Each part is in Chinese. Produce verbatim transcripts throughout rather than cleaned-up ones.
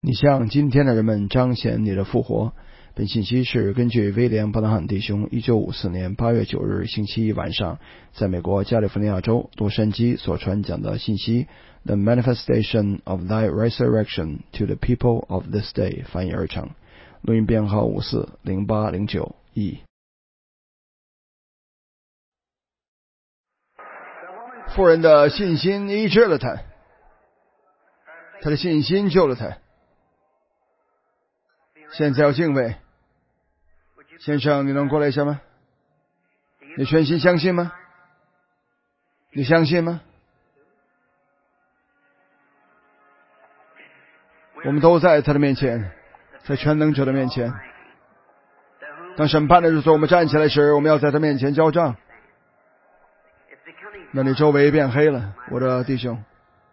你向今天的人们彰显你的复活。本信息是根据威廉·伯纳汉弟兄一九五四年八月九日星期一晚上在美国加利福尼亚州洛杉矶所传讲的信息 The Manifestation of Thy Resurrection to the People of This Day 翻译而成。录音编号五四零八零九 E。 妇人的信心医治了他，他的信心救了他。现在要敬畏。先生，你能过来一下吗？你全心相信吗？你相信吗？我们都在他的面前，在全能者的面前。当审判的日子我们站起来时，我们要在他面前交账。那你周围变黑了，我的弟兄，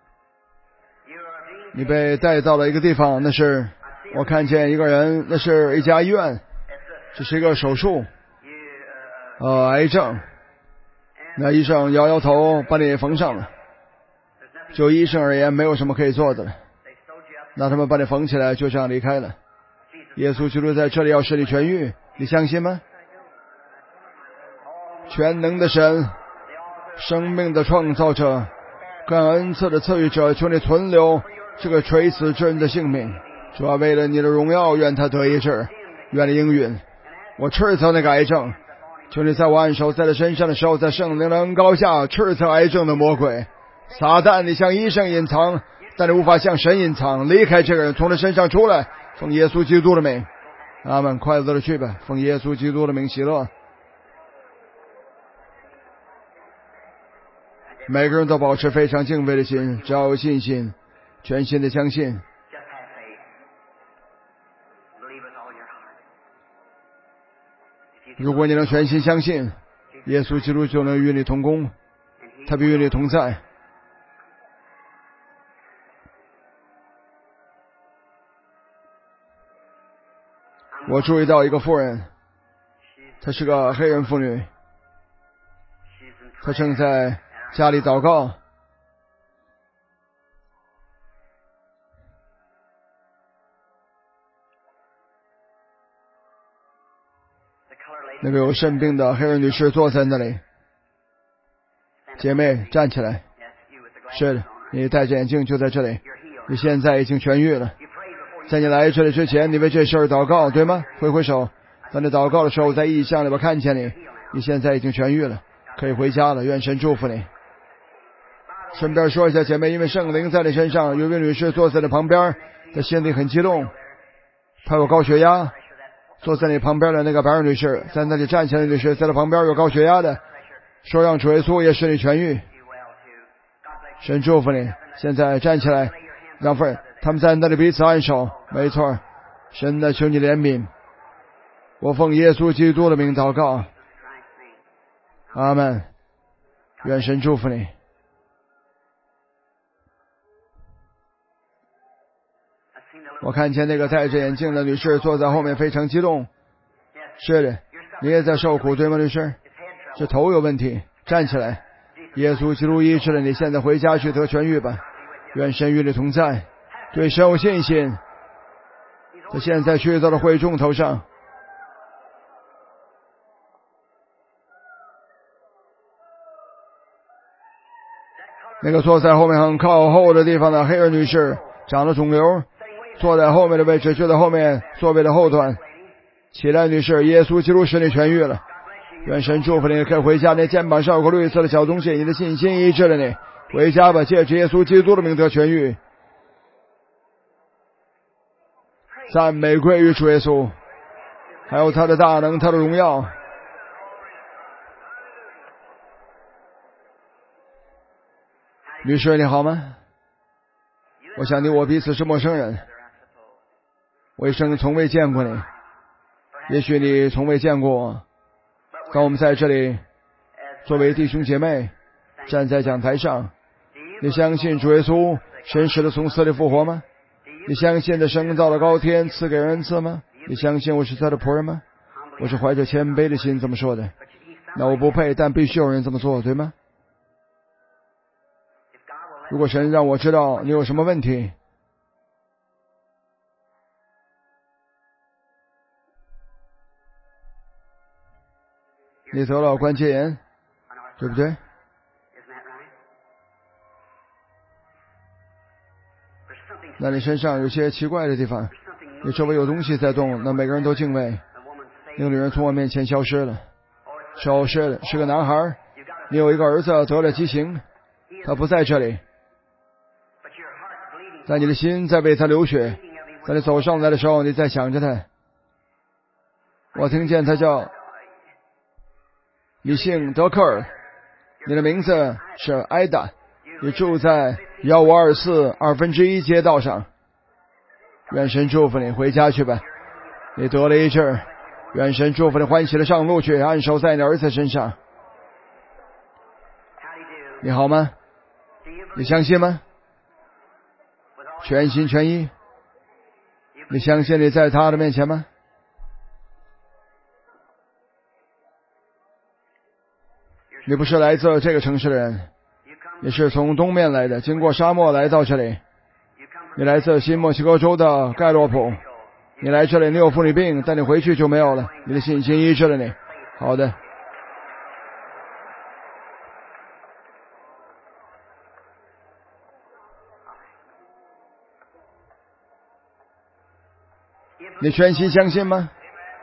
你被带到了一个地方，那是我看见一个人，那是一家医院，这是一个手术，呃，癌症。那医生摇摇头，把你缝上了。就医生而言，没有什么可以做的了。那他们把你缝起来，就这样离开了。耶稣基督在这里要使你痊愈，你相信吗？全能的神，生命的创造者，感恩赐的赐予者，求你存留这个垂死之人的性命。主要为了你的荣耀，愿他得医治，愿你应允。我斥责那个癌症，求你在我按手在他身上的时候，在圣灵的恩膏下斥责癌症的魔鬼。撒旦，你向医生隐藏，但你无法向神隐藏。离开这个人，从他身上出来，奉耶稣基督的名。阿们，快乐的去吧，奉耶稣基督的名喜乐。每个人都保持非常敬畏的心，只要有信心，全心的相信。如果你能全心相信，耶稣基督就能与你同工，他必与你同在。我注意到一个妇人，她是个黑人妇女，她正在家里祷告。那个有肾病的黑人女士坐在那里。姐妹，站起来。是的，你戴着眼镜就在这里，你现在已经痊愈了。在你来这里之前，你为这事儿祷告，对吗？挥挥手。当你祷告的时候，在异象里边看见你，你现在已经痊愈了，可以回家了。愿神祝福你。顺便说一下，姐妹，因为圣灵在你身上，有一位女士坐在你旁边，她心里很激动，她有高血压。坐在你旁边的那个白人女士，在那里站起来的女士，在她旁边有高血压的，说让主耶稣也使你痊愈。神祝福你。现在站起来，让夫人他们在那里彼此按手。没错，神的求你怜悯。我奉耶稣基督的名祷告。阿们。愿神祝福你。我看见那个戴着眼镜的女士坐在后面，非常激动。是的，你也在受苦，对吗，女士？这头有问题，站起来。耶稣基督医治了你，现在回家去得痊愈吧。愿神与你同在，对神有信心。他现在去到了会众头上。那个坐在后面很靠后的地方的黑人女士长了肿瘤，坐在后面的位置，就在后面座位的后端。起来，女士，耶稣基督使你痊愈了。愿神祝福你，可以回家。你肩膀上有个绿色的小东西，你的信心医治了你。回家吧，借着耶稣基督的名得痊愈。赞美归于主耶稣，还有他的大能，他的荣耀。女士你好吗？我想你我彼此是陌生人，我一生从未见过你，也许你从未见过我。当我们在这里作为弟兄姐妹站在讲台上，你相信主耶稣神使的从死里复活吗？你相信他升到了高天赐给人恩赐吗？你相信我是他的仆人吗？我是怀着谦卑的心这么说的。那我不配，但必须有人这么做，对吗？如果神让我知道你有什么问题， 你得了关节炎，对不对？那你身上有些奇怪的地方，你周围有东西在动，那每个人都敬畏。那个女人从我面前消失了，消失了，是个男孩。你有一个儿子得了畸形，他不在这里，但你的心在为他流血。在你走上来的时候，你在想着他。我听见他叫你姓德克尔，你的名字是艾达，你住在一五二四二分之一街道上。愿神祝福你，回家去吧。你得了医治，愿神祝福你，欢喜的上路去，按手在你儿子身上。你好吗？你相信吗？全心全意。你相信你在他的面前吗？你不是来自这个城市的人，你是从东面来的，经过沙漠来到这里。你来自新墨西哥州的盖洛普，你来这里你有妇女病，但你回去就没有了，你的信心医治了你。好的。你全心相信吗？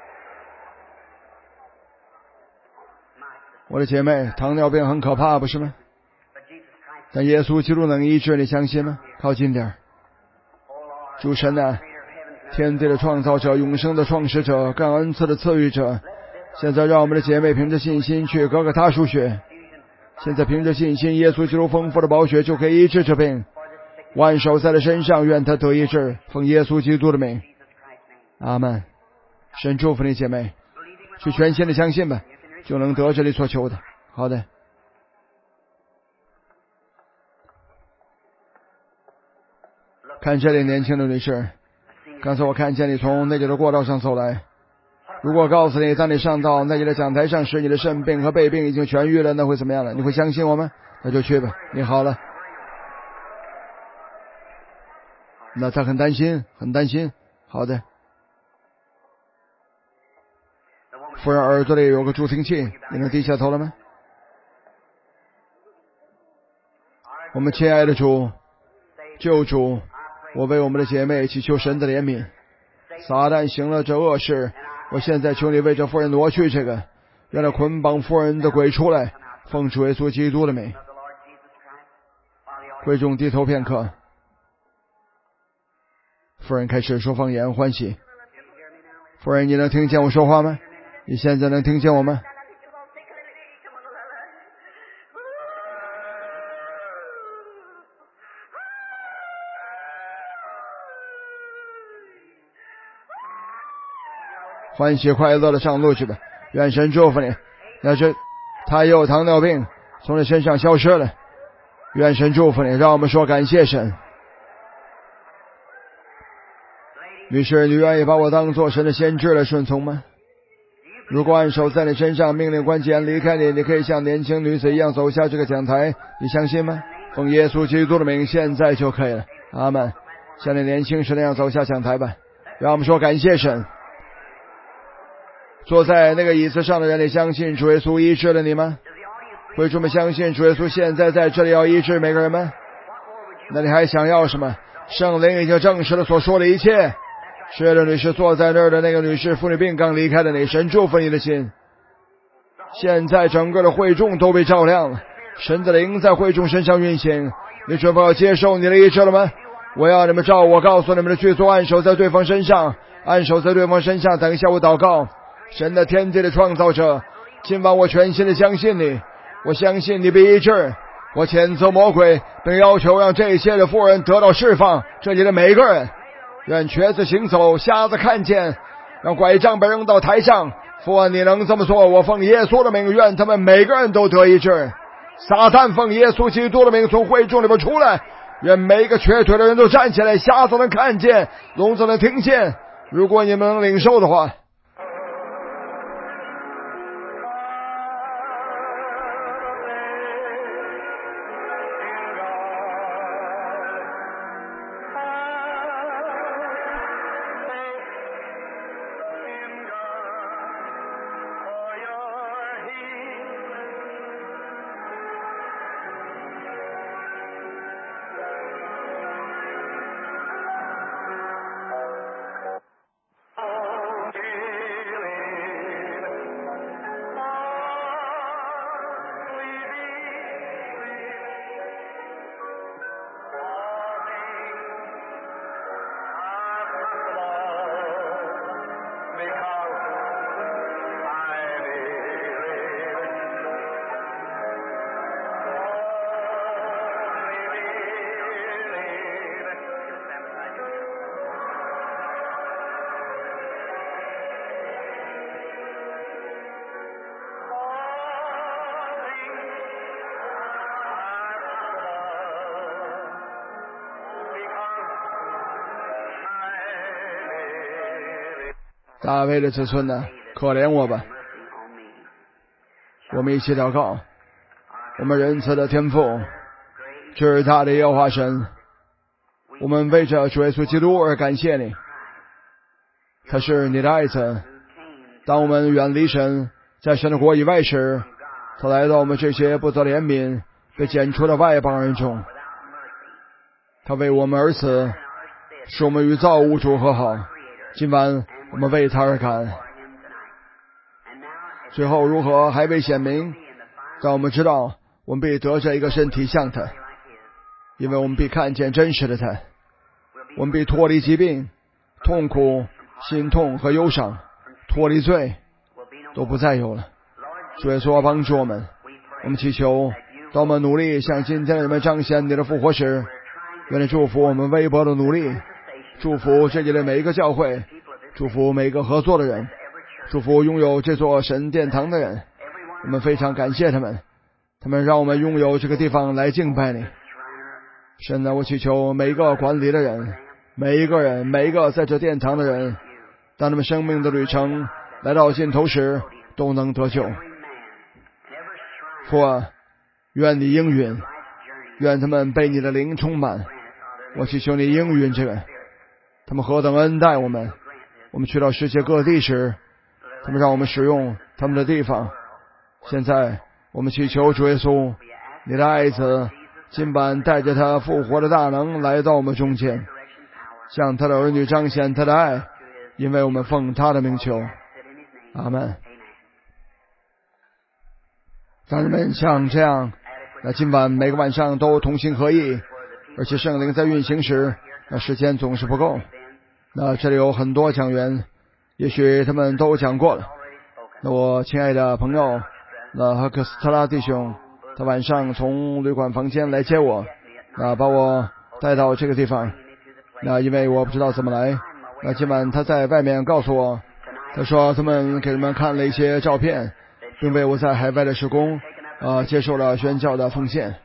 我的姐妹，糖尿病很可怕，不是吗？但耶稣基督能医治，你相信吗？靠近点。主神啊，天地的创造者，永生的创始者，感恩赐的赐予者，现在让我们的姐妹凭着信心去割割他输血。现在凭着信心，耶稣基督丰富的宝血就可以医治这病。万手在他身上，愿他得医治，奉耶稣基督的名。阿们。神祝福你姐妹，去全心的相信吧，就能得着你所求的。好的。看这里年轻的女士，刚才我看见你从那里的过道上走来。如果告诉你当你上到那里的讲台上时，你的肾病和背病已经痊愈了，那会怎么样了？你会相信我吗？那就去吧，你好了。那他很担心，很担心。好的。夫人耳朵里有个助听器，你能低下头了吗？我们亲爱的主，救主，我为我们的姐妹祈求神的怜悯。撒旦行了这恶事，我现在求你为这妇人挪去这个，让那捆绑妇人的鬼出来，奉主耶稣基督的名。会众低头片刻，妇人开始说方言，欢喜。夫人，你能听见我说话吗？你现在能听见我吗？欢喜快乐的上路去吧，愿神祝福你。那是他也有糖尿病，从你身上消失了，愿神祝福你。让我们说感谢神。女士，你愿意把我当作神的先知来顺从吗？如果按手在你身上，命令关节离开你，你可以像年轻女子一样走下这个讲台，你相信吗？奉耶稣基督的名，现在就可以了。阿们。像你年轻时那样走下讲台吧。让我们说感谢神。坐在那个椅子上的人，你相信主耶稣医治了你吗？会众们相信主耶稣现在在这里要医治每个人吗？那你还想要什么？圣灵已经证实了所说的一切。是的，女士，坐在那儿的那个女士，妇女病刚离开的你，神祝福你的心。现在整个的会众都被照亮了，神的灵在会众身上运行。你准备要接受你的医治了吗？我要你们照我告诉你们的去做，按手在对方身上，按手在对方身上。等一下我祷告。神的天地的创造者，今晚我全心的相信你，我相信你被医治。我谴责魔鬼，并要求让这些的妇人得到释放。这里的每一个人，愿瘸子行走，瞎子看见，让拐杖被扔到台上。父啊，你能这么做，我奉耶稣的名，愿他们每个人都得医治。撒旦奉耶稣基督的名从会众里面出来，愿每一个瘸腿的人都站起来，瞎子能看见，聋子能听见。如果你们能领受的话， 大卫的子孙呢，可怜我吧。我们一起祷告。我们仁慈的天父，至大的耶和华神，我们为着主耶稣基督而感谢你。他是你的爱子，当我们远离神，在神的国以外时，他来到我们这些不得怜悯被拣出的外邦人中，他为我们而死，使我们与造物主和好。今晚我们为他而感。最后如何还未显明，但我们知道我们必得着一个身体像他，因为我们必看见真实的他，我们必脱离疾病、痛苦、心痛和忧伤，脱离罪都不再有了。主耶稣帮助我们，我们祈求当我们努力向今天的人们彰显你的复活时，愿你祝福我们微薄的努力，祝福这里的每一个教会，祝福每一个合作的人，祝福拥有这座神殿堂的人。我们非常感谢他们，他们让我们拥有这个地方来敬拜你。神啊，我祈求每一个管理的人，每一个人，每一个在这殿堂的人，当他们生命的旅程来到尽头时，都能得救。父啊，愿你应允，愿他们被你的灵充满。我祈求你应允这个，他们何等恩待我们。我们去到世界各地时，他们让我们使用他们的地方。现在我们祈求主耶稣，你的爱子今晚带着他复活的大能来到我们中间，向他的儿女彰显他的爱，因为我们奉他的名求。阿们。让人们像这样，那今晚每个晚上都同心合意，而且圣灵在运行时，那时间总是不够。那这里有很多讲员，也许他们都讲过了。那我亲爱的朋友，那哈克斯特拉弟兄，他晚上从旅馆房间来接我，那把我带到这个地方。那因为我不知道怎么来，那今晚他在外面告诉我，他说他们给他们看了一些照片，并为我在海外的事工呃接受了宣教的奉献。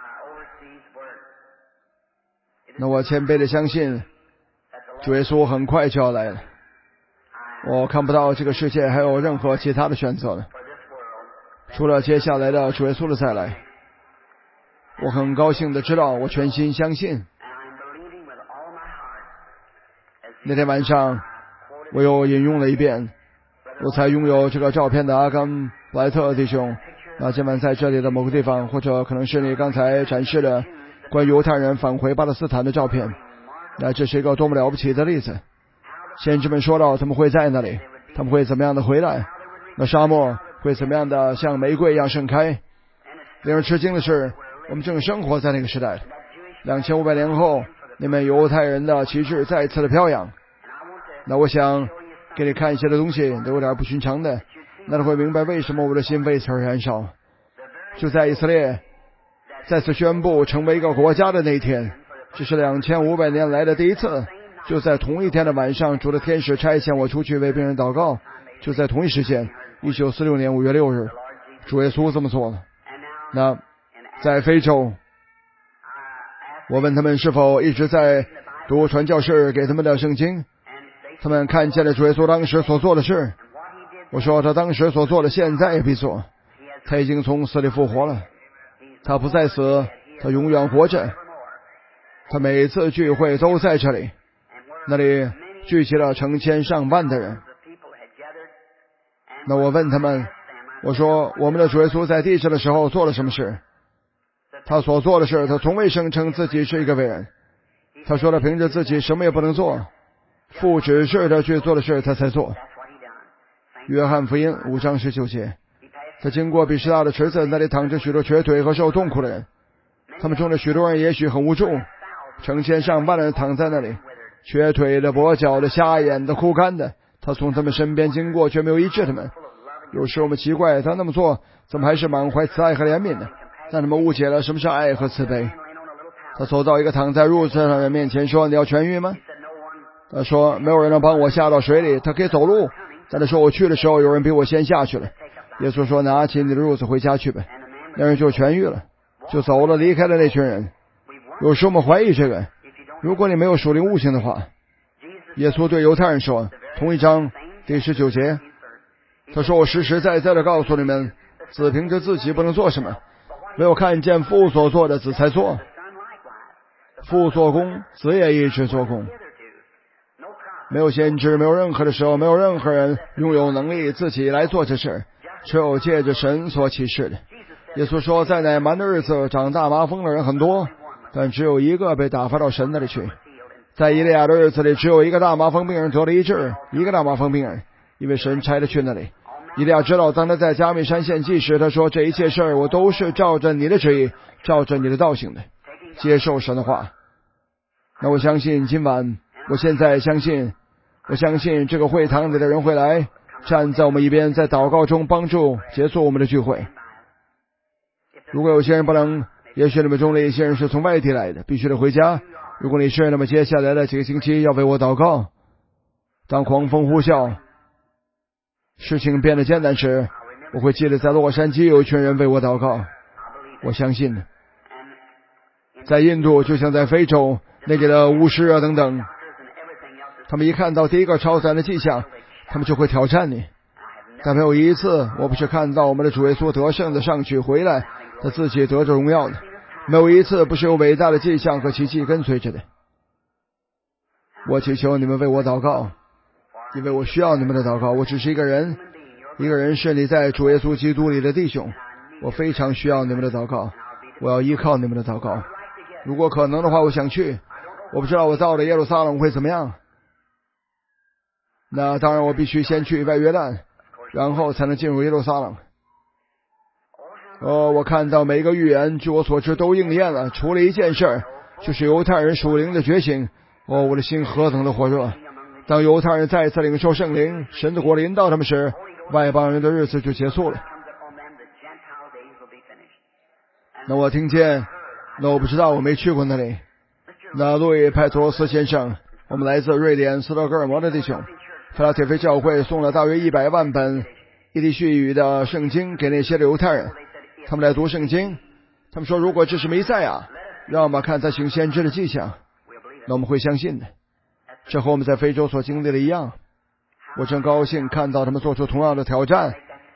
那我谦卑的相信主耶稣很快就要来了，我看不到这个世界还有任何其他的选择了，除了接下来的主耶稣的再来。我很高兴的知道，我全心相信。那天晚上我又引用了一遍我才拥有这个照片的阿甘布莱特弟兄，那今晚在这里的某个地方，或者可能是你刚才展示的关于犹太人返回巴勒斯坦的照片。那这是一个多么了不起的例子。先知们说到他们会在那里，他们会怎么样的回来，那沙漠会怎么样的像玫瑰一样盛开。令人吃惊的是，我们正生活在那个时代。两千五百年后，你们犹太人的旗帜再次的飘扬。那我想给你看一些的东西，都有点不寻常的，那你会明白为什么我的心为此而燃烧。就在以色列再次宣布成为一个国家的那一天，这是两千五百年来的第一次。就在同一天的晚上，主的天使差遣我出去为病人祷告。就在同一时间，一九四六年五月六日，主耶稣这么做了。那在非洲，我问他们是否一直在读传教士给他们的圣经，他们看见了主耶稣当时所做的事。我说他当时所做的现在也必做，他已经从死里复活了，他不再死，他永远活着。他每次聚会都在这里，那里聚集了成千上万的人。那我问他们，我说我们的主耶稣在地上的时候做了什么事？他所做的事，他从未声称自己是一个伟人，他说他凭着自己什么也不能做，父指示他去做的事他才做。约翰福音五章十九节，他经过比士大的池子，那里躺着许多瘸腿和受痛苦的人，他们中的许多人也许很无助，成千上万人躺在那里，瘸腿的、跛脚的、瞎眼的、枯干的，他从他们身边经过，却没有医治他们。有时我们奇怪，他那么做怎么还是满怀慈爱和怜悯呢？但他们误解了什么是爱和慈悲。他走到一个躺在褥子上的人面前说，你要痊愈吗？他说没有人能帮我下到水里，他可以走路，但他说我去的时候有人比我先下去了。耶稣说拿起你的褥子回家去吧。那人就痊愈了，就走了，离开了那群人。有时我们怀疑这个，如果你没有属灵悟性的话，耶稣对犹太人说，同一章第十九节，他说：“我实实在在的告诉你们，子凭着自己不能做什么，没有看见父所做的，子才做。父做工，子也一直做工。没有先知，没有任何的时候，没有任何人拥有能力自己来做这事，只有借着神所启示的。耶稣说，在乃蛮的日子，长大麻风的人很多，但只有一个被打发到神那里去。在以利亚的日子里，只有一个大麻风病人得了医治，一个大麻风病人，因为神差他去那里。以利亚知道，当他在加密山献祭时，他说：这一切事儿我都是照着你的旨意，照着你的道行的，接受神的话。那我相信今晚，我现在相信，我相信这个会堂里的人会来，站在我们一边，在祷告中帮助结束我们的聚会。如果有些人不能，也许你们中的一些人是从外地来的，必须得回家。如果你是，那么接下来的几个星期要为我祷告。当狂风呼啸，事情变得艰难时，我会记得在洛杉矶有一群人为我祷告。我相信在印度就像在非洲那里的巫师啊等等，他们一看到第一个超自然的迹象，他们就会挑战你。但没有一次我不是看到我们的主耶稣得胜的上去回来，他自己得着荣耀的。没有一次不是有伟大的迹象和奇迹跟随着的。我祈求你们为我祷告，因为我需要你们的祷告。我只是一个人，一个人是你在主耶稣基督里的弟兄，我非常需要你们的祷告，我要依靠你们的祷告。如果可能的话，我想去，我不知道我到了耶路撒冷会怎么样。那当然我必须先去外约旦，然后才能进入耶路撒冷。哦，我看到每一个预言据我所知都应验了，除了一件事，就是犹太人属灵的觉醒。哦，我的心何等的火热！当犹太人再次领受圣灵，神的国临到他们时，外邦人的日子就结束了。那我听见，那我不知道，我没去过那里。那路易派托罗斯先生，我们来自瑞典斯德哥尔摩的弟兄，菲拉铁菲教会送了大约一百万本伊地叙语的圣经给那些的犹太人，他们来读圣经。他们说，如果这是弥赛亚，让我们看他行先知的迹象，那我们会相信的。这和我们在非洲所经历的一样。我真高兴看到他们做出同样的挑战。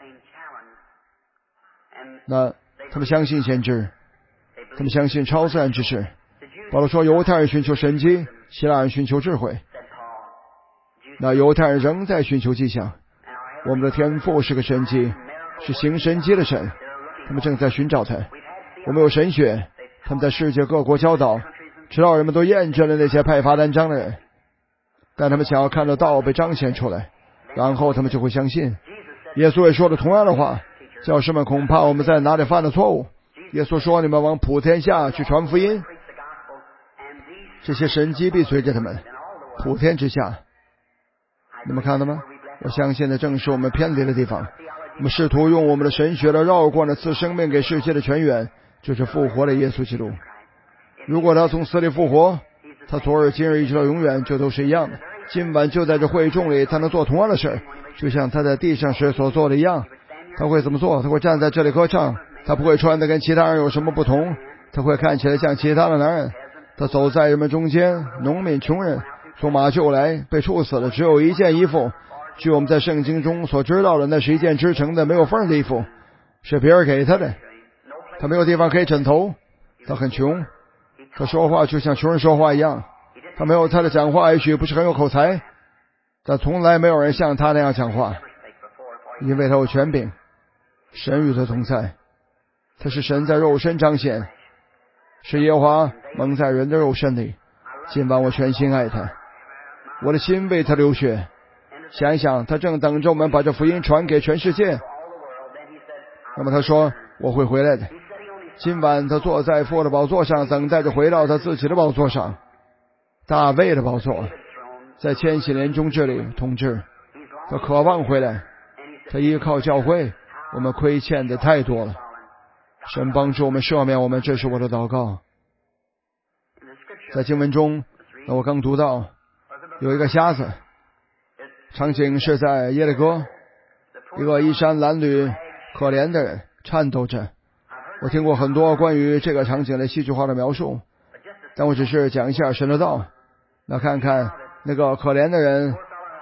那他们相信先知，他们相信超自然之事。保罗说，犹太人寻求神迹，希腊人寻求智慧。那犹太人仍在寻求迹象。我们的天父是个神迹，是行神迹的神，他们正在寻找他。我们有神学，他们在世界各国教导，直到人们都验证了那些派罚单章的人。但他们想要看到道被彰显出来，然后他们就会相信。耶稣也说了同样的话，教师们恐怕我们在哪里犯了错误。耶稣说，你们往普天下去传福音，这些神迹必随着他们。普天之下，你们看到吗？我相信的正是我们偏离的地方。我们试图用我们的神学来绕过那赐生命给世界的泉源，就是复活的耶稣基督。如果他从死里复活，他昨日今日一直到永远就都是一样的。今晚就在这会众里，他能做同样的事，就像他在地上时所做的一样。他会怎么做？他会站在这里歌唱，他不会穿的跟其他人有什么不同，他会看起来像其他的男人。他走在人们中间，农民穷人从马厩来被处死了，只有一件衣服。据我们在圣经中所知道的，那是一件织成的没有缝的衣服，是别人给他的。他没有地方可以枕头，他很穷，他说话就像穷人说话一样。他没有他的讲话也许不是很有口才，但从来没有人像他那样讲话，因为他有权柄，神与他同在。他是神在肉身彰显，是耶和华蒙在人的肉身里。今晚我全心爱他，我的心为他流血。想一想，他正等着我们把这福音传给全世界。那么他说，我会回来的。今晚他坐在父的宝座上，等待着回到他自己的宝座上，大卫的宝座，在千禧年中这里统治。他渴望回来，他依靠教会，我们亏欠的太多了。神帮助我们，赦免我们，这是我的祷告。在经文中，我刚读到有一个瞎子，场景是在耶利哥，一个衣衫褴褛可怜的人颤抖着。我听过很多关于这个场景的戏剧化的描述，但我只是讲一下神的道。那看看那个可怜的人，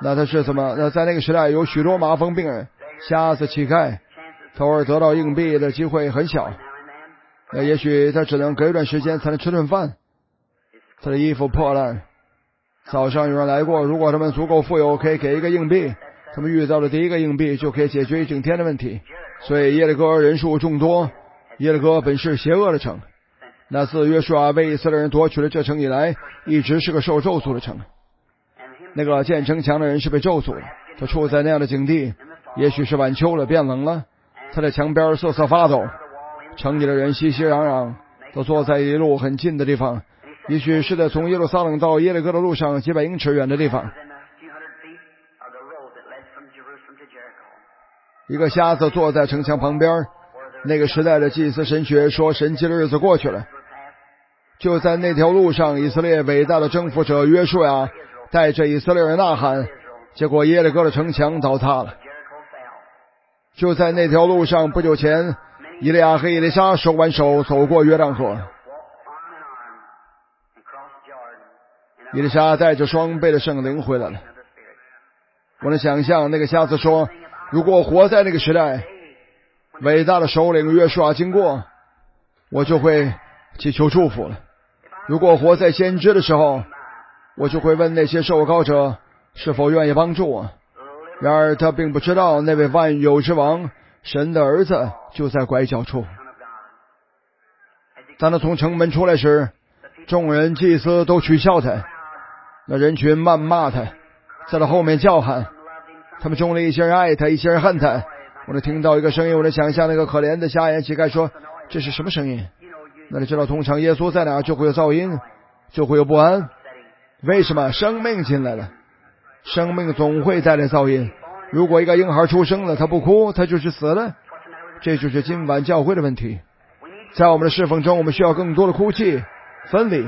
那他是怎么？那在那个时代有许多麻风病人、瞎子、乞丐，他偶尔得到硬币的机会很小。那也许他只能隔一段时间才能吃顿饭。他的衣服破烂。早上有人来过，如果他们足够富有，可以给一个硬币，他们遇到的第一个硬币就可以解决一整天的问题。所以耶利哥人数众多，耶利哥本是邪恶的城。那自约书亚为以色列人夺取了这城以来，一直是个受咒诅的城。那个建城墙的人是被咒诅的，他处在那样的境地，也许是晚秋了，变冷了，他在墙边瑟瑟发抖。城里的人熙熙攘攘，都坐在一路很近的地方，也许是在从耶路撒冷到耶利哥的路上几百英尺远的地方。一个瞎子坐在城墙旁边，那个时代的祭司神学说神迹的日子过去了。就在那条路上，以色列伟大的征服者约书亚带着以色列人呐喊，结果耶利哥的城墙倒塌了。就在那条路上，不久前以利亚和以利沙手挽手走过约旦河。以利沙带着双倍的圣灵回来了。我能想象那个瞎子说，如果活在那个时代，伟大的首领约书亚经过，我就会祈求祝福了。如果活在先知的时候，我就会问那些受膏者是否愿意帮助我。然而他并不知道那位万有之王神的儿子就在拐角处。当他从城门出来时，众人祭司都取笑他，那人群谩骂他，在他后面叫喊。他们中的一些人爱他，一些人恨他。我能听到一个声音，我能想象那个可怜的瞎眼乞丐说，这是什么声音？那你知道通常耶稣在哪就会有噪音，就会有不安。为什么？生命进来了，生命总会带来噪音。如果一个婴孩出生了，他不哭，他就是死了。这就是今晚教会的问题。在我们的侍奉中，我们需要更多的哭泣、分离。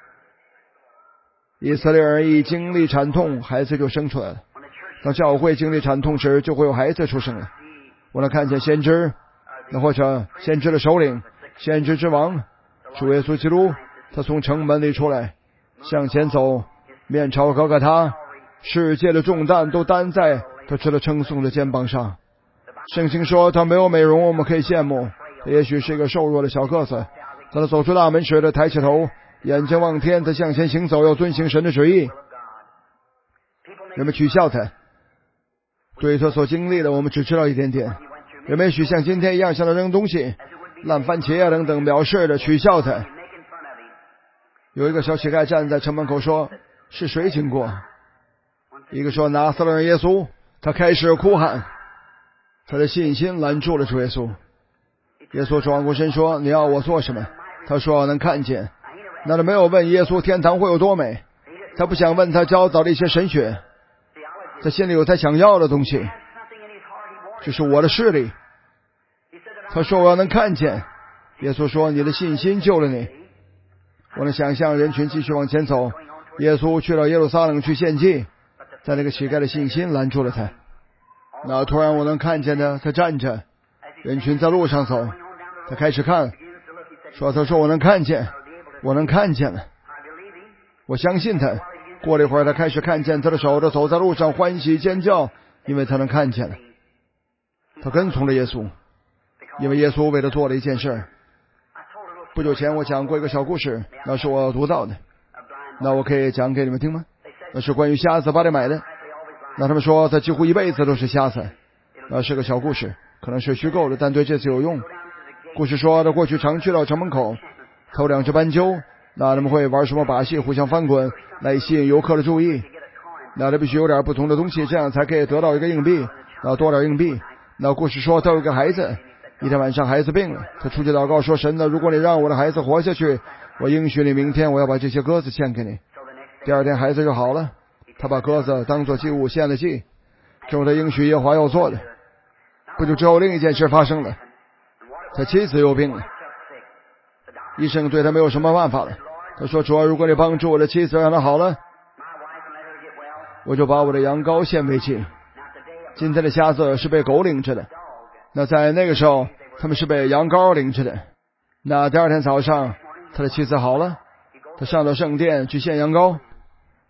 以色列人一经历惨痛，孩子就生出来了。当教会经历惨痛时，就会有孩子出生了。我能看见先知，那或者先知的首领，先知之王主耶稣基督，他从城门里出来，向前走，面朝哥哥他，世界的重担都担在他值得称颂的肩膀上。圣经说他没有美容，我们可以羡慕，他也许是一个瘦弱的小个子。当他走出大门时，他抬起头，眼睛望天，他向前行走，要遵行神的旨意。人们取笑他，对他所经历的我们只知道一点点。人们也许像今天一样向他扔东西，烂番茄啊等等藐视的取笑他。有一个小乞丐站在城门口说，是谁经过？一个说拿撒勒人耶稣。他开始哭喊，他的信心拦住了主耶稣。耶稣转过身说，你要我做什么？他说能看见。那他没有问耶稣天堂会有多美，他不想问他教导的一些神学，他心里有他想要的东西，就是我的视力。他说我要能看见。耶稣说你的信心救了你。我能想象人群继续往前走，耶稣去了耶路撒冷去献祭，在那个乞丐的信心拦住了他。那突然我能看见他，他站着，人群在路上走，他开始看，说他说我能看见，我能看见了，我相信他。过了一会儿，他开始看见他的手，他走在路上欢喜尖叫，因为他能看见了。他跟从了耶稣，因为耶稣为他做了一件事。不久前我讲过一个小故事，那是我读到的，那我可以讲给你们听吗？那是关于瞎子巴里买的。那他们说他几乎一辈子都是瞎子，那是个小故事，可能是虚构的，但对这次有用。故事说他过去常去到城门口偷两只斑鸠，那他们会玩什么把戏，互相翻滚来吸引游客的注意。那他必须有点不同的东西，这样才可以得到一个硬币，那多点硬币。那故事说他有一个孩子，一天晚上孩子病了，他出去祷告说，神呢，如果你让我的孩子活下去，我应许你明天我要把这些鸽子献给你。第二天孩子就好了，他把鸽子当作祭物献了祭，这是他应许耶和华要做的。不久之后另一件事发生了，他妻子有病了，医生对他没有什么办法了。他说，主啊，如果你帮助我的妻子让她好了，我就把我的羊羔献为祭。今天的瞎子是被狗领着的，那在那个时候他们是被羊羔领着的。那第二天早上他的妻子好了，他上到圣殿去献羊羔，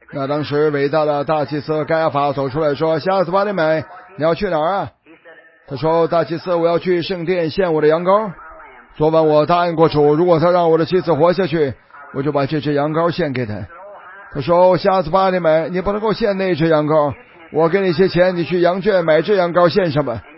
那当时伟大的大祭司该亚法走出来说：瞎子巴利买，你要去哪儿啊？他说：大祭司，我要去圣殿献我的羊羔。昨晚我答应过主，如果他让我的妻子活下去，我就把这只羊羔献给他。他说：瞎子巴利买，你不能够献那只羊羔，我给你些钱，你去羊圈买只羊羔献上吧。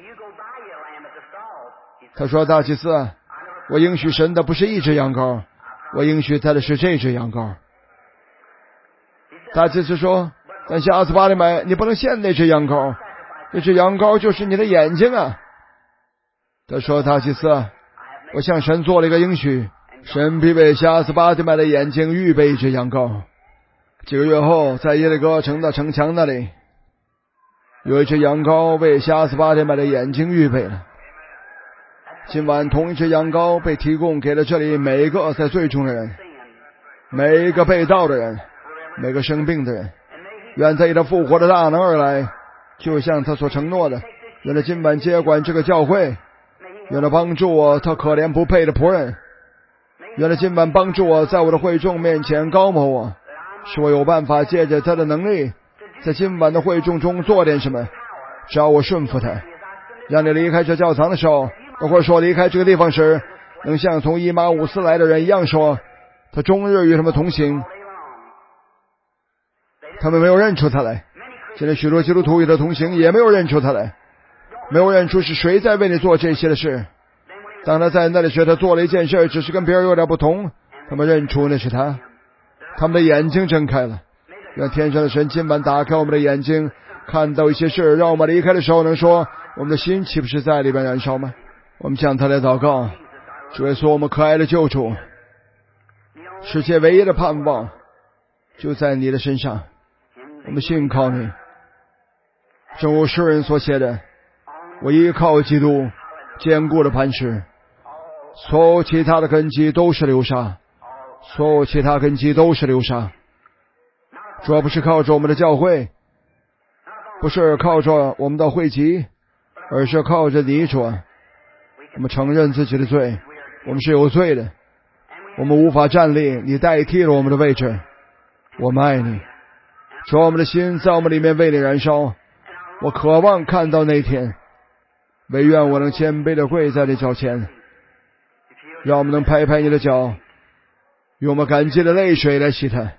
他说：大祭司，我应许神的不是一只羊羔，我应许他的是这只羊羔。大祭司说：但瞎子巴利买，你不能献那只羊羔，这只羊羔就是你的眼睛啊。他说：大祭司，我向神做了一个应许，神必为瞎子巴利买的眼睛预备一只羊羔。几个月后，在耶利哥城的城墙那里，有一只羊羔为瞎子巴利买的眼睛预备了。今晚同一只羊羔被提供给了这里每一个在罪中的人，每一个被盗的人，每个生病的人。愿在他复活的大能而来，就像他所承诺的，愿他今晚接管这个教会，愿他帮助我他可怜不配的仆人，愿他今晚帮助我在我的会众面前高摩我，使我有办法借着他的能力在今晚的会众中做点什么。只要我顺服他，让你离开这教堂的时候，或者说离开这个地方时，能像从以马忤斯来的人一样说，他终日与他们同行。他们没有认出他来，现在许多基督徒与他同行也没有认出他来，没有认出是谁在为你做这些的事。当他在那里时，他做了一件事，只是跟别人有点不同，他们认出那是他，他们的眼睛睁开了。愿天上的神今晚打开我们的眼睛，看到一些事，让我们离开的时候能说，我们的心岂不是在里边燃烧吗？我们向他来祷告。主耶稣，我们可爱的救主，世界唯一的盼望就在你的身上，我们信靠你。正如诗人所写的，我依靠基督坚固的磐石，所有其他的根基都是流沙，所有其他根基都是流沙。主要不是靠着我们的教会，不是靠着我们的会集，而是靠着你。主，我们承认自己的罪，我们是有罪的，我们无法站立，你代替了我们的位置。我们爱你，主，我们的心在我们里面为你燃烧。我渴望看到那天，唯愿我能谦卑的跪在你脚前，让我们能拍拍你的脚，用我们感激的泪水来洗它。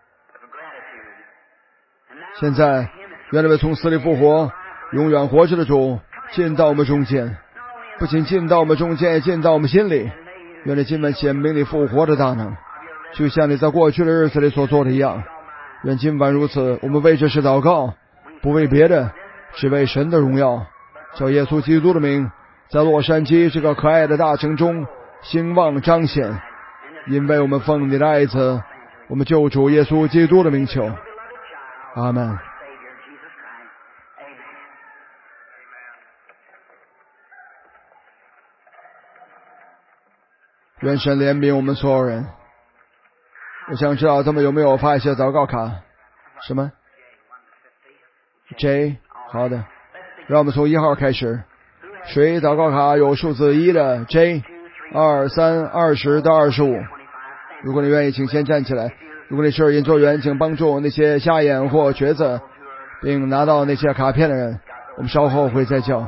现在愿那位从死里复活永远活着的主进到我们中间，不仅进到我们中间，也进到我们心里。愿你今晚显明你复活的大能，就像你在过去的日子里所做的一样。愿今晚如此，我们为这事祷告，不为别的，只为神的荣耀，叫耶稣基督的名在洛杉矶这个可爱的大城中兴旺彰显。因为我们奉你的爱子，我们救主耶稣基督的名求，阿们。愿神怜悯我们所有人。我想知道他们有没有发一些祷告卡？什么 J？ 好的，让我们从一号开始。谁祷告卡有数字一的 J？ 二、三、二十到二十五。如果你愿意，请先站起来。如果你是研究员，请帮助那些瞎眼或瘸子，并拿到那些卡片的人。我们稍后会再叫。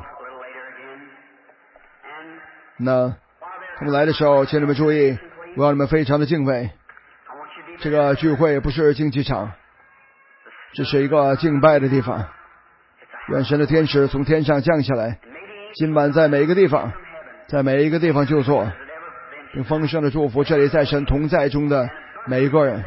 那他们来的时候，请你们注意，我要你们非常的敬畏。这个聚会不是竞技场，这是一个敬拜的地方。愿神的天使从天上降下来，今晚在每一个地方，在每一个地方就坐，并丰盛的祝福这里在神同在中的每一个人。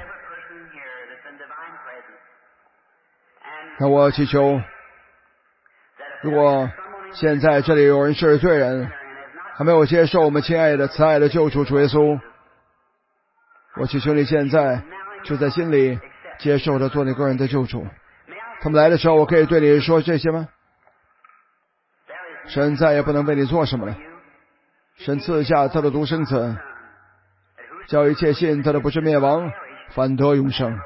那我祈求，如果现在这里有人是罪人，还没有接受我们亲爱的慈爱的救主主耶稣，我祈求你现在就在心里接受他做你个人的救主。他们来的时候，我可以对你说这些吗？神再也不能为你做什么了。神赐下他的独生子，叫一切信他的不是灭亡，反得永生。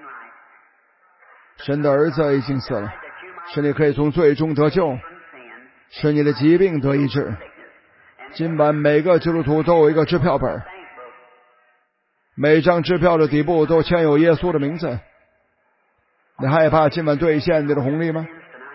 神的儿子已经死了，使你可以从罪中得救，使你的疾病得医治。今晚每个基督徒都有一个支票本，每张支票的底部都签有耶稣的名字。 你害怕今晚兑现你的红利吗？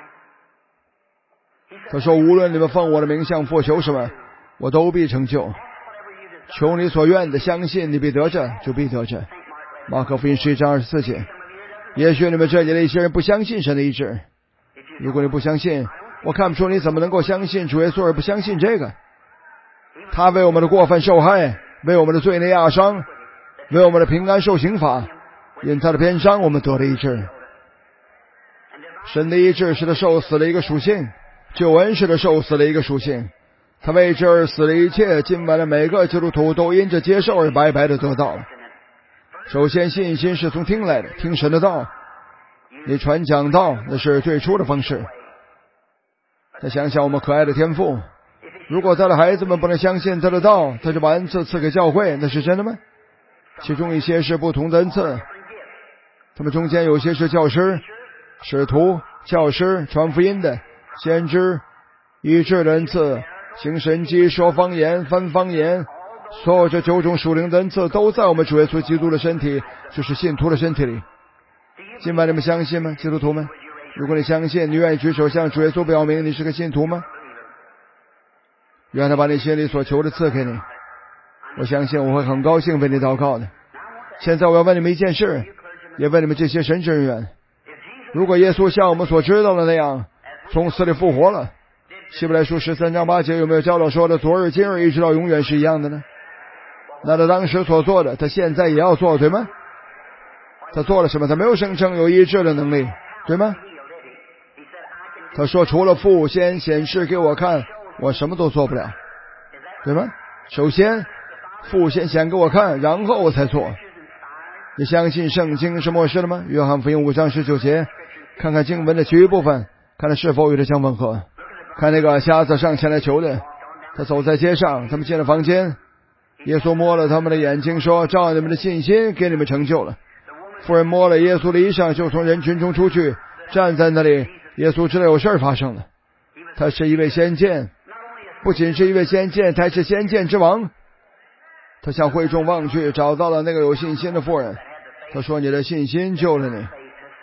他说，无论你们奉我的名向父求什么，我都必成就。求你所愿的，相信你必得着，就必得着。马可福音十一章二十四节。也许你们这里的一些人不相信神的医治，如果你不相信，我看不出你怎么能够相信主耶稣而不相信这个。他为我们的过犯受害，为我们的罪孽压伤，为我们的平安受刑罚，因他的鞭伤我们得了医治。神的医治是他受死的一个属性，救恩是他受死的一个属性。他为这而死的一切，今晚的每个基督徒都因着接受而白白的得到了。首先，信心是从听来的，听神的道。你传讲道，那是最初的方式。再想想我们可爱的天父，如果他的孩子们不能相信他的道，他就把恩赐赐给教会，那是真的吗？其中一些是不同的恩赐，他们中间有些是教师、使徒、教师、传福音的、先知、医治的恩赐、行神迹、说方言、翻方言，所有这九种属灵的恩赐都在我们主耶稣基督的身体，就是信徒的身体里。今晚你们相信吗？基督徒们，如果你相信，你愿意举手向主耶稣表明你是个信徒吗？愿他把你心里所求的赐给你。我相信我会很高兴为你祷告的。现在我要问你们一件事，也问你们这些神职人员，如果耶稣像我们所知道的那样从死里复活了，希伯来书十三章八节有没有教导说的昨日今日一直到永远是一样的呢？那他当时所做的他现在也要做，对吗？他做了什么？他没有声称有医治的能力，对吗？他说除了父先显示给我看，我什么都做不了，对吗？首先父先显给我看，然后我才做。你相信圣经是默示的吗？约翰福音五章十九节，看看经文的其余部分，看它是否与它相吻合。看那个瞎子上前来求的，他走在街上，他们进了房间，耶稣摸了他们的眼睛说，照你们的信心给你们成就了。妇人摸了耶稣的衣裳，就从人群中出去，站在那里。耶稣知道有事发生了，他是一位先见，不仅是一位先见，他是先见之王。他向会众望去，找到了那个有信心的妇人，他说，你的信心救了你。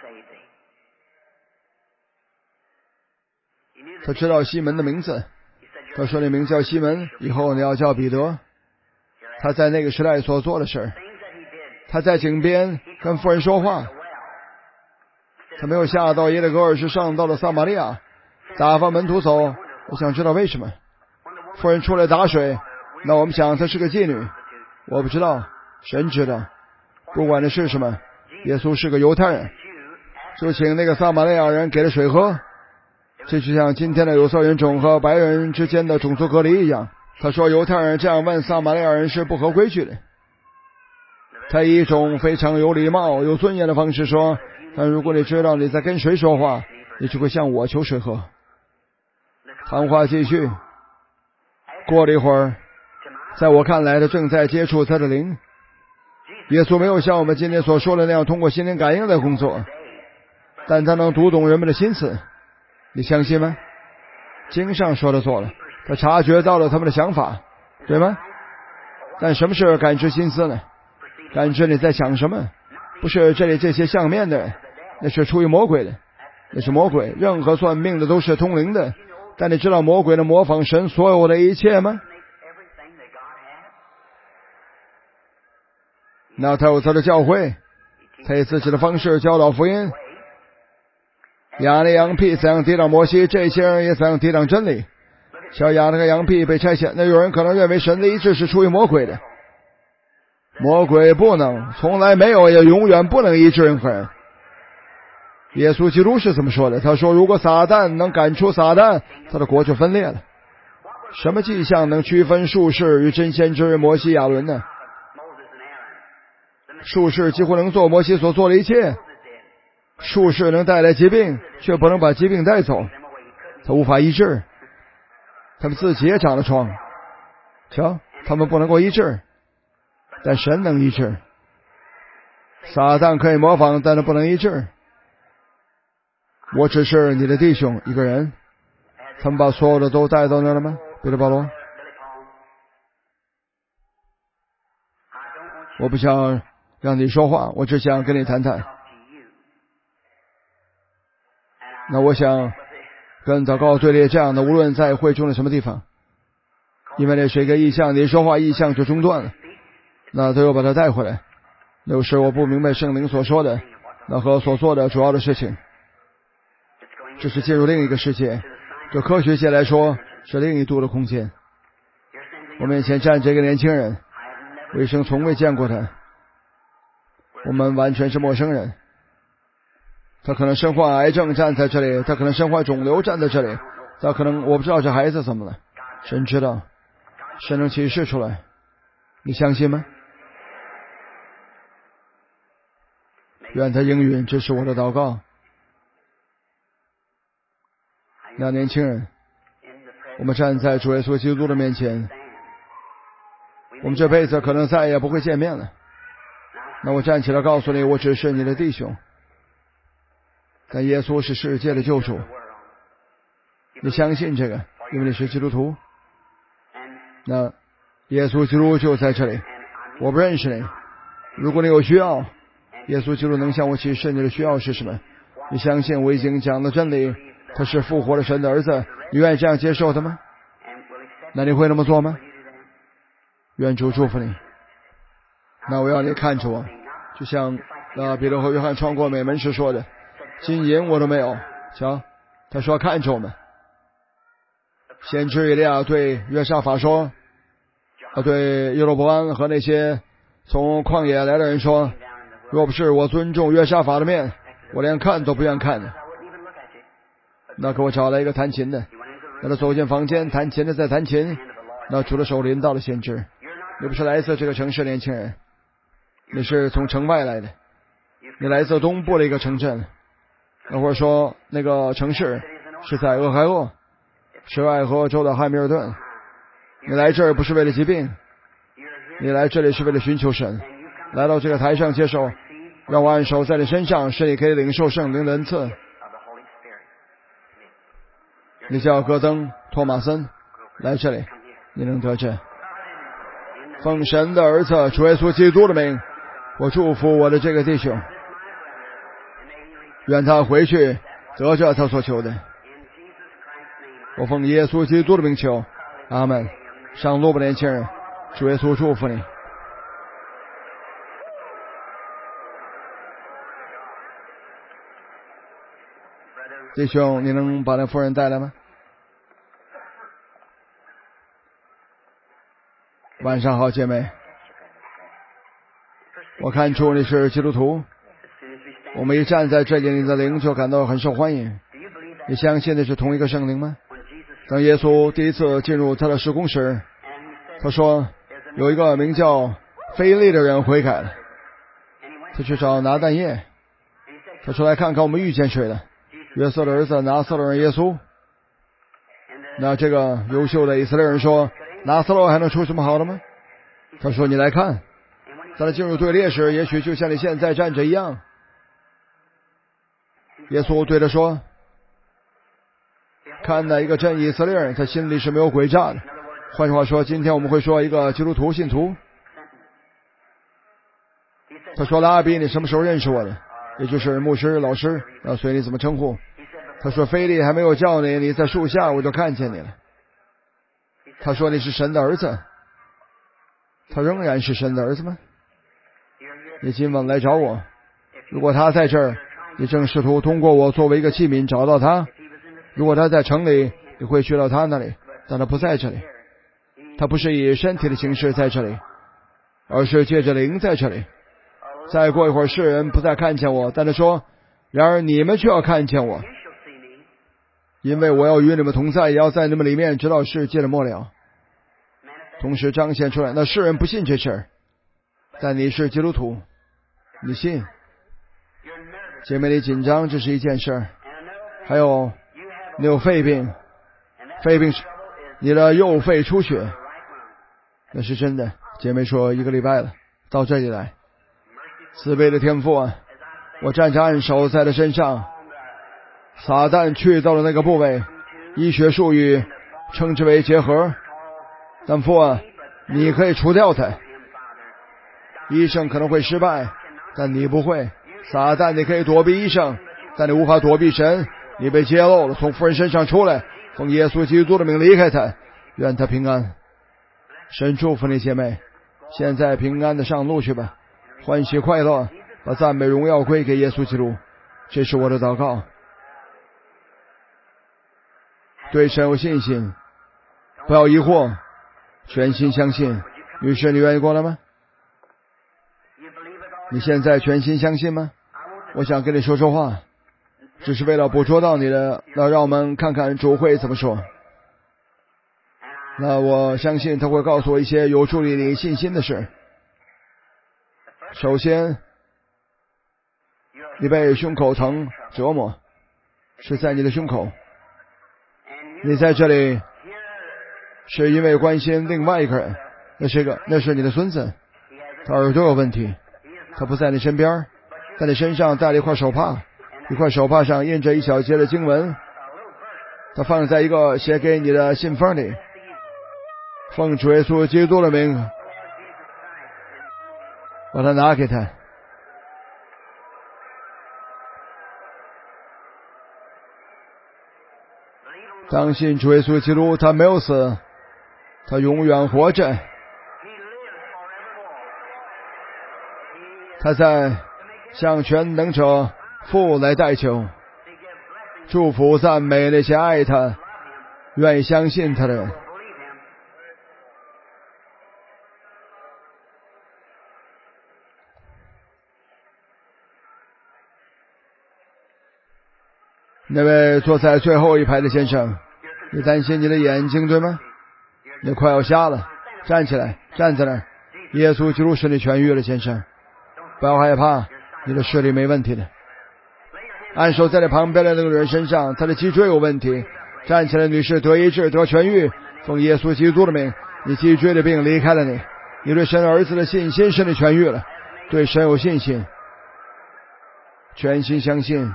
他知道西门的名字，他说，你名叫西门，以后你要叫彼得。他在那个时代所做的事，他在井边跟妇人说话，他没有下到耶利哥，而是上到了撒玛利亚，打发门徒走。我想知道为什么妇人出来打水，那我们想她是个妓女，我不知道，神知道。不管这是什么，耶稣是个犹太人，就请那个撒玛利亚人给了水喝。这就像今天的有色人种和白人之间的种族隔离一样。他说犹太人这样问撒玛利亚人是不合规矩的。他以一种非常有礼貌有尊严的方式说，但如果你知道你在跟谁说话，你就会向我求水喝。谈话继续，过了一会儿，在我看来他正在接触他的灵。耶稣没有像我们今天所说的那样通过心灵感应来工作，但他能读懂人们的心思。你相信吗？经上说的做了，他察觉到了他们的想法，对吗？但什么是感知心思呢？感知你在想什么，不是这里这些相面的人，那是出于魔鬼的，那是魔鬼。任何算命的都是通灵的，但你知道魔鬼能模仿神所有的一切吗？那他有他的教会，他以自己的方式教导福音。亚利羊屁怎样抵挡摩西，这些人也怎样抵挡真理。小亚那个羊屁被拆迁，那有人可能认为神的医治是出于魔鬼的。魔鬼不能，从来没有，也永远不能医治任何人。耶稣基督是这么说的，他说如果撒旦能赶出撒旦，他的国就分裂了。什么迹象能区分术士与真先知摩西亚伦呢？术士几乎能做摩西所做的一切，术士能带来疾病，却不能把疾病带走，他无法医治。他们自己也长了疮，瞧，他们不能够医治，但神能医治。撒旦可以模仿，但他不能医治。我只是你的弟兄一个人，他们把所有的都带到那了吗？彼得保罗，我不想让你说话，我只想跟你谈谈。 那我想跟祷告队列这样的，无论在会中的什么地方，因为那是一个意象，你说话意象就中断了，那他又把它带回来。有时我不明白圣灵所说的，那和所做的主要的事情，这是进入另一个世界，就科学界来说是另一度的空间。我面前站着一个年轻人，我一生从未见过他，我们完全是陌生人。他可能身患癌症站在这里，他可能身患肿瘤站在这里，他可能我不知道这孩子怎么了，神知道，神能启示出来，你相信吗？愿他应允，这是我的祷告。那年轻人，我们站在主耶稣基督的面前，我们这辈子可能再也不会见面了。那我站起来告诉你，我只是你的弟兄，但耶稣是世界的救主。你相信这个，因为你是基督徒。那耶稣基督就在这里，我不认识你，如果你有需要，耶稣基督能向我启示你的需要是什么。你相信我已经讲了真理，他是复活的神的儿子，你愿意这样接受他吗？那你会那么做吗？愿主祝福你。那我要你看着我，就像呃彼得和约翰穿过美门时说的，金银我都没有，瞧，他说看着我们。先知以利亚对约沙法说，呃对耶罗伯安和那些从旷野来的人说，若不是我尊重约沙法的面，我连看都不愿看的。那给我找来一个弹琴的，那他走进房间，弹琴的在弹琴，那主的手临到了先知。你不是来自这个城市年轻人，你是从城外来的，你来自东部的一个城镇，那或者说那个城市是在俄亥俄，是爱荷州的汉密尔顿。你来这儿不是为了疾病，你来这里是为了寻求神，来到这个台上接受，让我按手在你身上，使你可以领受圣灵的恩赐。你叫戈登托马森，来这里，你能得着。奉神的儿子主耶稣基督的名，我祝福我的这个弟兄，愿他回去得着他所求的。我奉耶稣基督的名求，阿门。上路吧，年轻人，主耶稣祝福你。弟兄，你能把那夫人带来吗？晚上好，姐妹。我看出你是基督徒，我们一站在这里，你的灵就感到很受欢迎。你相信的是同一个圣灵吗？当耶稣第一次进入他的事工时，他说有一个名叫腓利的人悔改了，他去找拿但业，他说来看看我们遇见谁了。约瑟的儿子拿撒勒人耶稣。那这个优秀的以色列人说，拿撒勒还能出什么好的吗？他说你来看。当他进入队列时，也许就像你现在站着一样。耶稣对他说，看哪一个真以色列人，他心里是没有诡诈的。换句话说，今天我们会说一个基督徒信徒。他说拉比，你什么时候认识我的？也就是牧师老师，要随你怎么称呼。他说腓利还没有叫你，你在树下我就看见你了。他说你是神的儿子。他仍然是神的儿子吗？你今晚来找我，如果他在这儿，你正试图通过我作为一个器皿找到他。如果他在城里，你会去到他那里，但他不在这里。他不是以身体的形式在这里，而是借着灵在这里。再过一会儿，世人不再看见我，但他说，然而你们却要看见我，因为我要与你们同在，也要在你们里面，直到世界的末了。同时彰显出来，那世人不信这事儿，但你是基督徒，你信。姐妹，你紧张，这是一件事儿。还有你有肺病，肺病是你的右肺出血，那是真的。姐妹说一个礼拜了，到这里来。慈悲的天父啊，我站着按手在他身上，撒旦去到了那个部位，医学术语称之为结核，但父啊，你可以除掉它。医生可能会失败，但你不会。撒旦你可以躲避医生，但你无法躲避神。 你被揭露了，从妇人身上出来，奉耶稣基督的名离开他，愿他平安。神祝福你姐妹，现在平安的上路去吧，欢喜快乐，把赞美荣耀归给耶稣基督。这是我的祷告。对神有信心，不要疑惑，全心相信。女士，你愿意过来吗？你现在全心相信吗？我想跟你说说话，只是为了捕捉到你的，那让我们看看主会怎么说。那我相信他会告诉我一些有助于你信心的事。首先，你被胸口疼折磨，是在你的胸口。你在这里是因为关心另外一个人，那是个那是你的孙子，他耳朵有问题，他不在你身边，在你身上带了一块手帕，一块手帕上印着一小节的经文，他放在一个写给你的信封里。奉主耶稣基督的名，把它拿给他。当信主耶稣基督，他没有死，他永远活着，他在向全能者父来代求，祝福赞美那些爱他愿意相信他的人。那位坐在最后一排的先生，你担心你的眼睛对吗？你快要瞎了，站起来，站在那儿。耶稣基督使你痊愈了，先生，不要害怕，你的视力没问题的。按手在你旁边的那个人身上，他的脊椎有问题，站起来，女士，得医治，得痊愈，奉耶稣基督的名，你脊椎的病离开了你，你对神儿子的信心使你痊愈了，对神有信心，全心相信。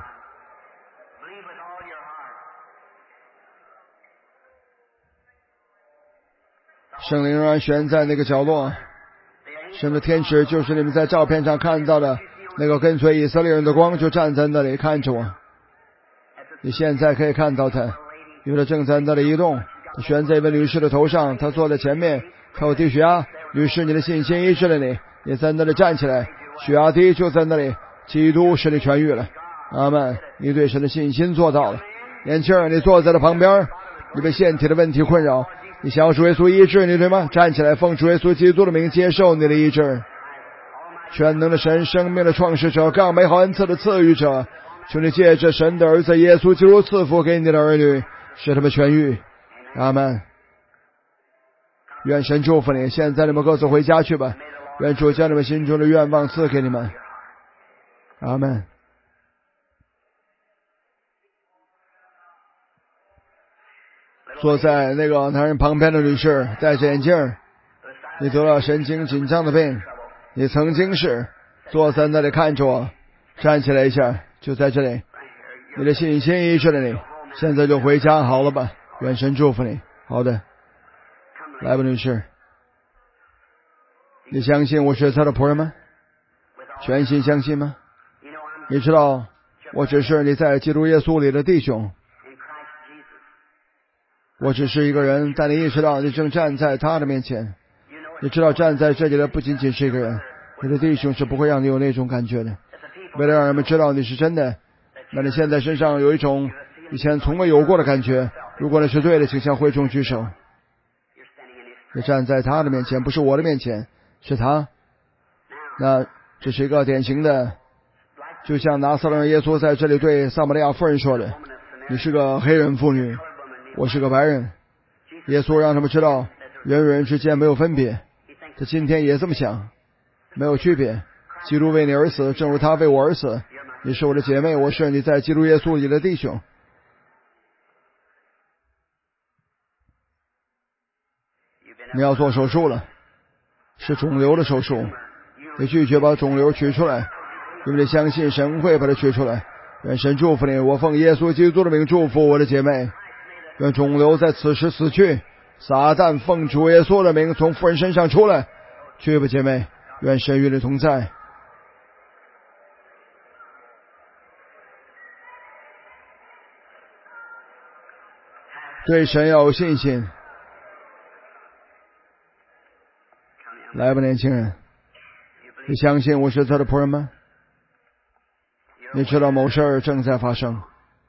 圣灵仍然悬在那个角落，神的天使就是你们在照片上看到的那个跟随以色列人的光，就站在那里看着我。你现在可以看到他，因为他正在那里移动，他悬在一位女士的头上，他坐在前面，他有低血压。女士，你的信心医治了你，你在那里站起来，血压低就在那里，基督使你痊愈了。阿们，你对神的信心做到了。年轻人，你坐在他旁边，你被腺体的问题困扰，你想要主耶稣医治你对吗？站起来，奉主耶稣基督的名接受你的医治。全能的神，生命的创始者，更美好恩赐的赐予者，求你借着神的儿子耶稣基督赐福给你的儿女，使他们痊愈。阿们。愿神祝福你，现在你们各自回家去吧，愿主将你们心中的愿望赐给你们。阿们。坐在那个男人旁边的女士戴着眼镜，你得了神经紧张的病，你曾经是坐在那里看着我，站起来一下，就在这里，你的信心医治了你，现在就回家好了吧，愿神祝福你。好的，来吧，女士，你相信我是他的仆人吗？全心相信吗？你知道我只是你在基督耶稣里的弟兄，我只是一个人，但你意识到你正站在他的面前。你知道站在这里的不仅仅是一个人，你的弟兄是不会让你有那种感觉的。为了让人们知道你是真的，那你现在身上有一种以前从未有过的感觉。如果那是对的，请向会众举手。你站在他的面前，不是我的面前，是他。那这是一个典型的，就像拿撒勒人耶稣在这里对撒玛利亚妇人说的，你是个黑人妇女，我是个白人。耶稣让他们知道人与人之间没有分别，他今天也这么想，没有区别。基督为你而死，正如他为我而死。你是我的姐妹，我是你在基督耶稣里的弟兄。你要做手术了，是肿瘤的手术，你拒绝把肿瘤取出来，因为你相信神会把它取出来。愿神祝福你，我奉耶稣基督的名祝福我的姐妹。愿肿瘤在此时死去，撒旦奉主耶稣的名从妇人身上出来。去吧，姐妹，愿神与你同在。 对神要有信心。来吧，年轻人，你相信我是他的仆人吗？你知道某事儿正在发生，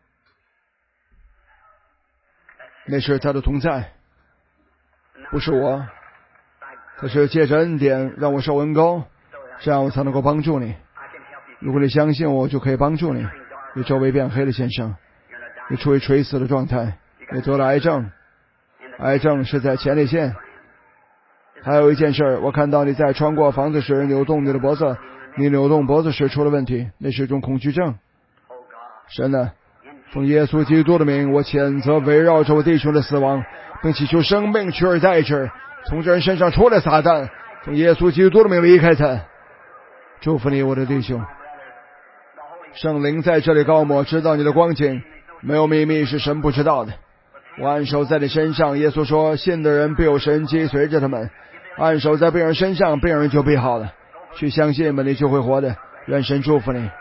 那是他的同在，不是我。他是借着恩典让我受恩膏，这样我才能够帮助你。如果你相信我，我就可以帮助你。你周围变黑了，先生，你处于垂死的状态，你得了癌症，癌症是在前列腺。还有一件事，我看到你在穿过房子时扭动你的脖子，你扭动脖子时出了问题，那是一种恐惧症。神啊，奉耶稣基督的名，我谴责围绕着我弟兄的死亡，并祈求生命取而代之，从这人身上出来，撒旦，奉耶稣基督的名离开他。祝福你，我的弟兄。圣灵在这里高抹，知道你的光景，没有秘密是神不知道的。我按手在你身上，耶稣说，信的人必有神迹随着他们。按手在病人身上，病人就必好了。去相信吧，你就会活的。愿神祝福你。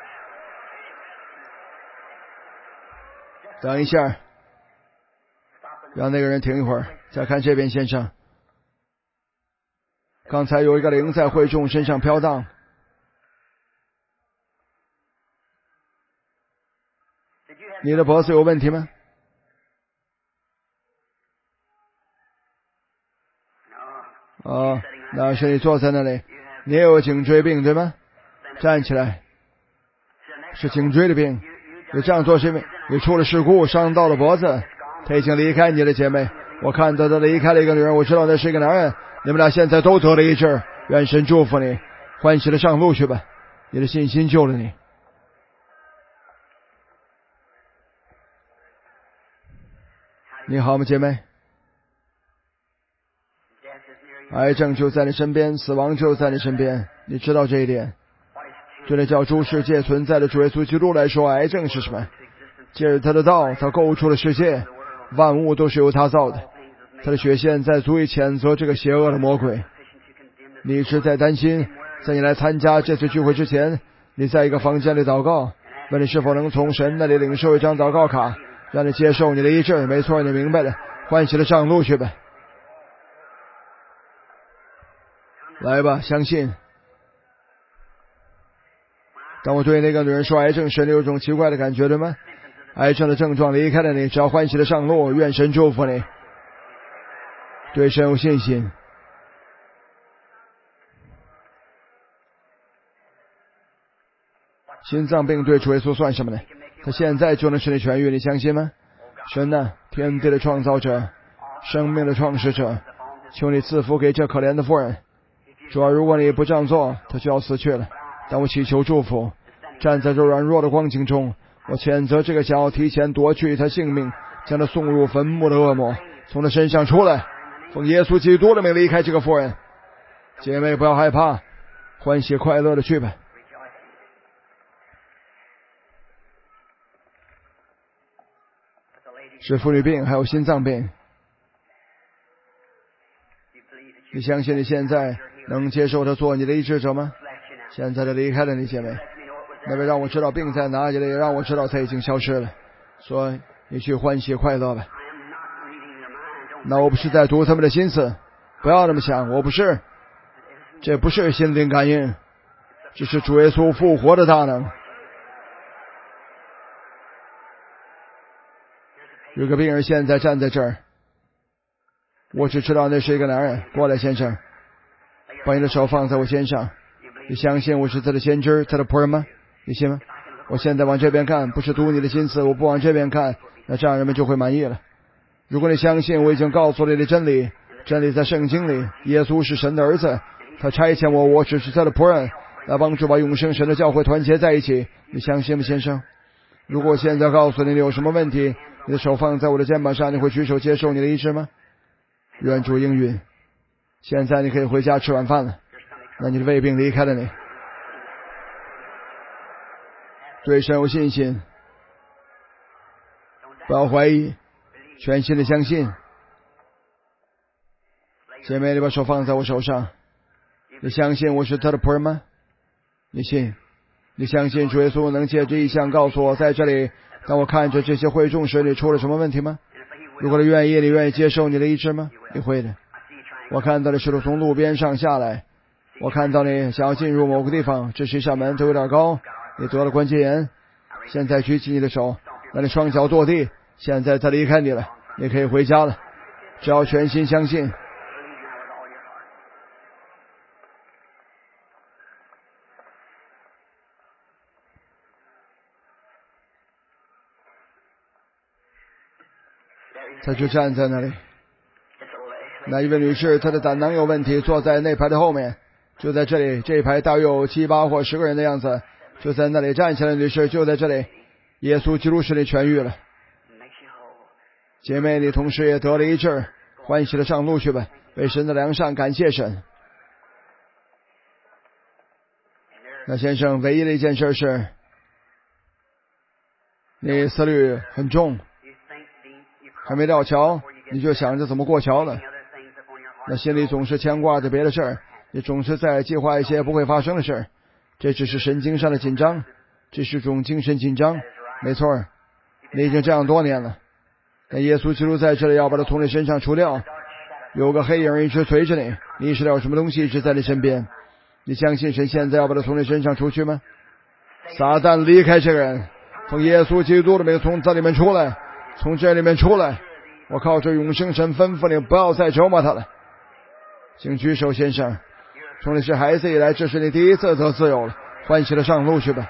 等一下，让那个人停一会儿，再看这边，先生。刚才有一个灵在会众身上飘荡。你的脖子有问题吗？哦，那是你坐在那里，你也有颈椎病对吗？站起来，是颈椎的病。你这样做是因为你出了事故，伤到了脖子。他已经离开你的姐妹，我看到他离开了一个女人，我知道那是一个男人。你们俩现在都得了医治，愿神祝福你，欢喜的上路去吧，你的信心救了你。你好吗，姐妹？癌症就在你身边，死亡就在你身边，你知道这一点。对那叫诸世界存在的主耶稣基督来说，癌症是什么？借着他的道，他构筑了世界，万物都是由他造的。他的血现在足以谴责这个邪恶的魔鬼。你一直在担心，在你来参加这次聚会之前，你在一个房间里祷告，问你是否能从神那里领受一张祷告卡，让你接受你的医治。没错，你明白了，欢喜的上路去吧。来吧，相信。当我对那个女人说癌症时，你有种奇怪的感觉对吗？癌症的症状离开了你，只要欢喜的上路，愿神祝福你。对神有信心。心脏病对主耶稣算什么呢？他现在就能使你痊愈，你相信吗？神啊，天地的创造者，生命的创始者，求你赐福给这可怜的妇人。主啊，如果你不这样做，他就要死去了。但我祈求祝福，站在这软弱的光景中，我谴责这个想要提前夺去他性命，将他送入坟墓的恶魔，从他身上出来，奉耶稣基督的名离开这个妇人。姐妹不要害怕，欢喜快乐的去吧。是妇女病，还有心脏病。你相信你现在能接受他做你的医治者吗？现在他离开了你，姐妹。那位让我知道病在哪里，也让我知道他已经消失了。说你去欢喜快乐吧。那我不是在读他们的心思，不要那么想，我不是。这不是心灵感应，这是主耶稣复活的大能。有个病人现在站在这儿，我只知道那是一个男人。过来，先生，把你的手放在我肩上。你相信我是他的先知，他的仆人吗？你信吗？我现在往这边看，不是读你的心思，我不往这边看，那这样人们就会满意了。如果你相信我已经告诉了你的真理，真理在圣经里，耶稣是神的儿子，他差遣我，我只是他的仆人，来帮助把永生神的教会团结在一起。你相信吗，先生？如果我现在告诉你你有什么问题，你的手放在我的肩膀上，你会举手接受你的医治吗？愿主应允。现在你可以回家吃晚饭了，那你的胃病离开了你。对神有信心，不要怀疑，全心的相信。姐妹，你把手放在我手上。你相信我是他的仆人吗？你信？你相信主耶稣能借这一项告诉我，在这里当我看着这些会众时，你出了什么问题吗？ 如果你愿意，你愿意接受你的医治吗？你会的。我看到你试图从路边上下来，我看到你想要进入某个地方，这是一扇门，这有点高，你得了关节炎。现在举起你的手，让你双脚跺地，现在他离开你了，你可以回家了，只要全心相信。他就站在那里。那一位女士，她的胆囊有问题，坐在那排的后面，就在这里，这一排大约有七八或十个人的样子，就在那里站起来。女士就在这里，耶稣基督使你痊愈了。姐妹，你同时也得了医治，欢喜的上路去吧，为神的良善感谢神。那先生，唯一的一件事是，你思虑很重，还没到桥，你就想着怎么过桥了。那心里总是牵挂着别的事儿，你总是在计划一些不会发生的事儿，这只是神经上的紧张，这是种精神紧张。没错，你已经这样多年了。但耶稣基督在这里要把它从你身上除掉。有个黑影一直随着你，你意识到什么东西一直在你身边？你相信神现在要把它从你身上除去吗？撒旦离开这个人，从耶稣基督的名从这里面出来，从这里面出来。我靠着永生神吩咐你不要再折磨他了。请举手，先生，从你是孩子以来，这是你第一次得自由了，欢喜的上路去吧。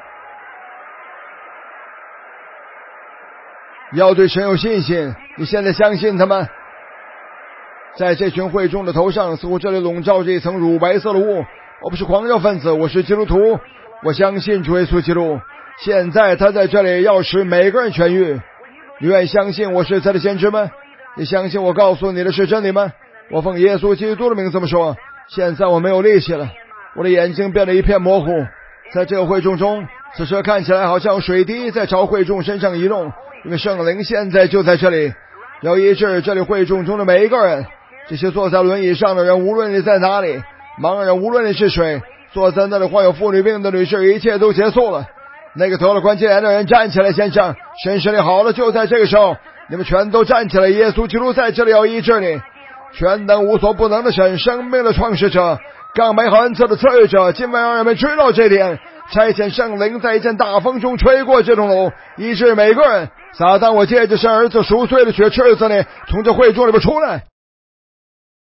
要对神有信心，你现在相信他们？在这群会众的头上，似乎这里笼罩着一层乳白色的雾。我不是狂热分子，我是基督徒，我相信主耶稣基督。现在他在这里要使每个人痊愈。你愿意相信我是他的先知吗？你相信我告诉你的是真理吗？我奉耶稣基督的名这么说。现在我没有力气了，我的眼睛变得一片模糊。在这个会众中，此时看起来好像水滴在朝会众身上移动，因为圣灵现在就在这里，要医治这里会众中的每一个人。这些坐在轮椅上的人，无论你在哪里，盲人无论你是谁，坐在那里患有妇女病的女士，一切都结束了。那个得了关节炎的人站起来，先生，神使你好了。就在这个时候，你们全都站起来，耶稣基督在这里要医治你。全能无所不能的神，生命的创始者，更美好恩赐的赐予者，今晚让人们知道这点，差遣圣灵在一阵大风中吹过这栋楼，医治每个人。撒旦，我借着神儿子赎罪的血，赤子你从这会众里边出来。